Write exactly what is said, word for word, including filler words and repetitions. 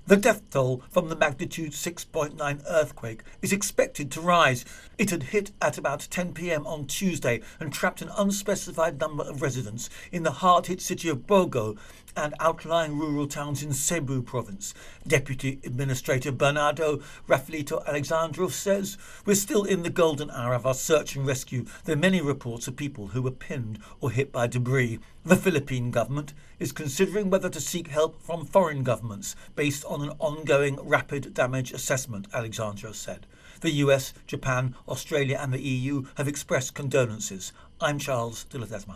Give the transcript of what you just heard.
The death toll from the magnitude six point nine earthquake is expected to rise. It had hit at about ten p m on Tuesday and trapped an unspecified number of residents in the hard-hit city of Bogo and outlying rural towns in Cebu province. Deputy Administrator Bernardo Rafaelito Alexandrov says, "We're still in the golden hour of our search and rescue. There are many reports of people who were pinned or hit by debris." The Philippine government is considering whether to seek help from foreign governments based on an ongoing rapid damage assessment, Alexandrov said. The U S, Japan, Australia and the E U have expressed condolences. I'm Charles de Ledesma.